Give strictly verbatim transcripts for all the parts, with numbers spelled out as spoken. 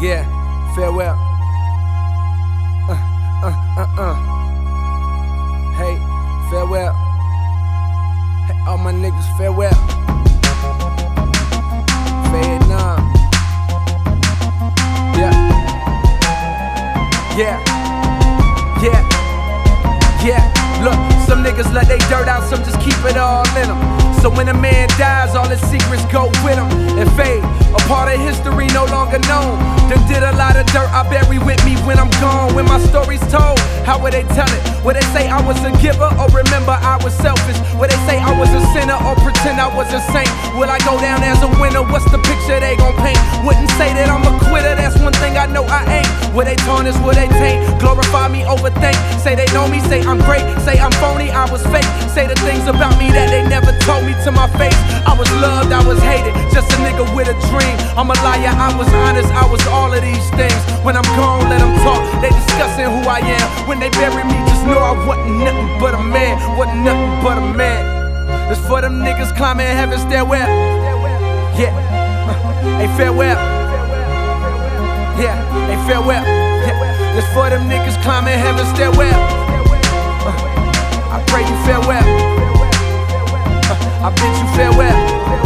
Yeah, farewell. Uh, uh, uh, uh. Hey, farewell. Hey, all my niggas, farewell. Vietnam. Yeah. Yeah. Yeah. Yeah. Look, some niggas let they dirt out, some just keep it all in them. So when a man dies, all his secrets go with him and fade. A part of history no longer known. Done did a lot of dirt I bury with me when I'm gone. When my story's told, how would they tell it? Would they say I was a giver or remember I was selfish? Would they say I was a sinner or pretend I was a saint? Will I go down as a winner? What's the picture they gon' paint? Wouldn't say that I'm a quitter, that's one thing I know I ain't. Would they tarnish, would they taint? Glorify me, overthink. Say they know me, say I'm great. Say I'm phony, I was fake. Say the things about me that they never told me to my face. I was loved, I was hated, just a nigga with a dream. I'm a liar, I was honest, I was all of these things. When I'm gone, let them talk, they discussing who I am. When they bury me, just know I wasn't nothing but a man. Wasn't nothing but a man. It's for them niggas climbing heaven's stairwell. Yeah, uh, hey, farewell. Yeah, hey, farewell. Yeah. It's for them niggas climbing heaven's stairwell. uh, I pray you farewell. uh, I bid you farewell.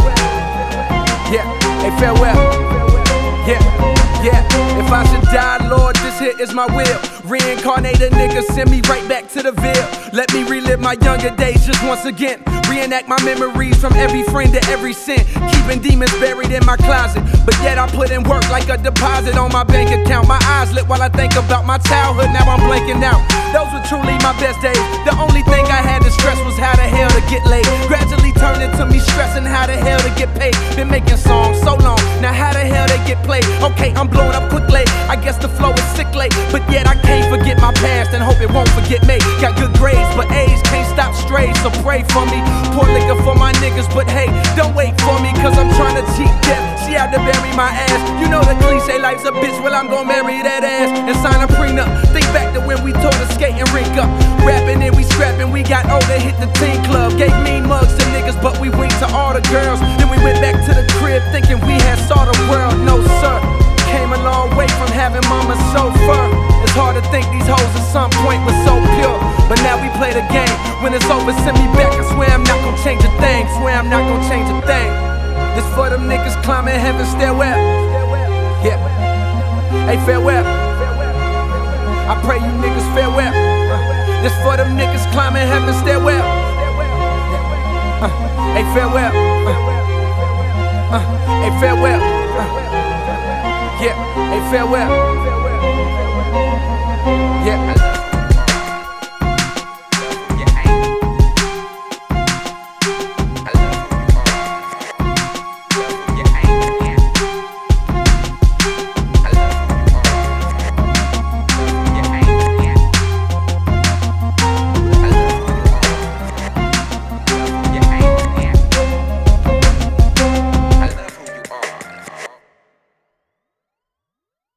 Yeah, hey, farewell. Yeah, yeah. If I should die, Lord, this here is my will. Reincarnated nigga, send me right back to the Ville. Let me relive my younger days just once again. Reenact my memories from every friend to every sin. Keeping demons buried in my closet, but yet I put in work like a deposit on my bank account. My eyes lit while I think about my childhood, now I'm blanking out. Those were truly my best days. The only thing I had to stress was how the hell to get laid. Gradually turned into me stressing how the hell to get paid. Been making songs so long, now how the hell they get played? Okay, I'm blowing up quickly, I guess the flow is sick late. But yet I can't forget my past and hope it won't forget me. Got good grades, but age can't stop strays, so pray for me. Pour liquor for my niggas, but hey, don't wait for me, cause I'm trying to cheat death. She had to bury my ass. You know the cliche, life's a bitch, well I'm gon' marry that ass and sign a prenup. Think back to when we tore the skating rink up. Rapping and we scrapping, we got older, hit the teen club. Gave mean mugs to niggas, but we winked to all the girls. Then we went back to the crib thinking we had saw the world. No sir, came a long way from having mama's chauffeur. It's hard to think these hoes at some point were so pure, but now we play the game. When it's over, send me back. I swear I'm not gon' change a thing. Swear I'm not gon' change a thing. This for them niggas climbing heaven's stairwell. Yeah. Hey, farewell. I pray you niggas farewell. Uh, this for them niggas climbing heaven's stairwell. Uh, hey, farewell. Uh, uh, hey, farewell. Uh, yeah. Hey, farewell.